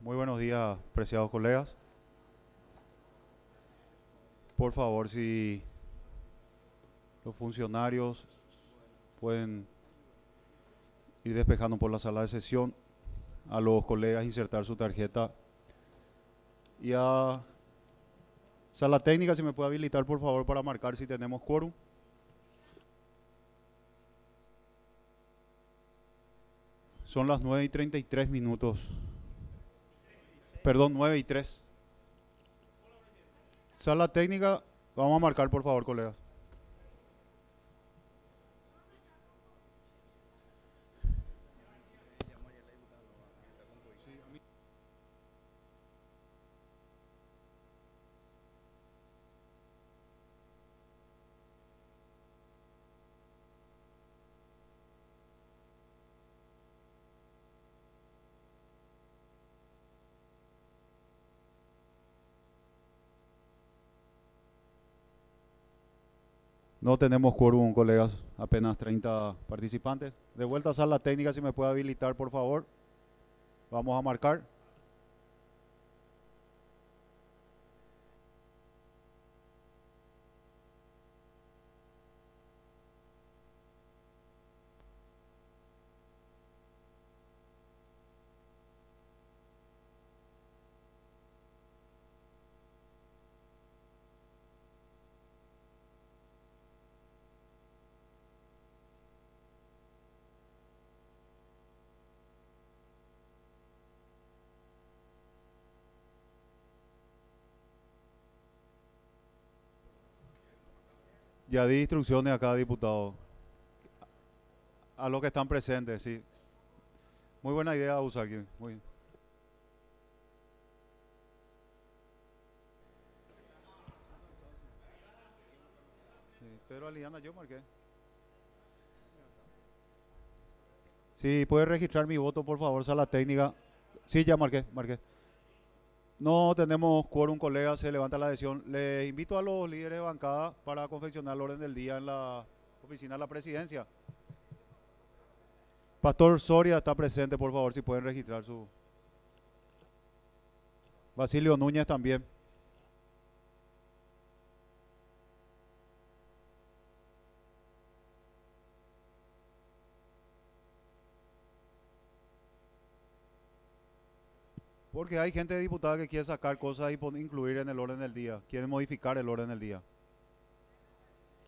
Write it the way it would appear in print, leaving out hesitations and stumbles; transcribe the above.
Muy buenos días, preciados colegas. Por favor, si los funcionarios pueden ir despejando por la sala de sesión, a los colegas insertar su tarjeta y a sala técnica, si me puede habilitar por favor para marcar si tenemos quórum. Son las 9:33. Perdón, 9:03. Sala técnica, vamos a marcar por favor, colegas. No tenemos quórum, colegas, apenas 30 participantes. De vuelta a sala técnica, si me puede habilitar por favor. Vamos a marcar. Ya di instrucciones a cada diputado, a los que están presentes, sí. Muy buena idea usar aquí. Muy bien. Sí, Pedro Aliana, yo marqué. Sí, puede registrar mi voto, por favor, sala técnica. Sí, ya marqué. No tenemos quórum, colegas, se levanta la sesión. Les invito a los líderes de bancada para confeccionar el orden del día en la oficina de la presidencia. Pastor Soria está presente, por favor, si pueden registrar su... Basilio Núñez también. Porque hay gente diputada que quiere sacar cosas y incluir en el orden del día. Quieren modificar el orden del día.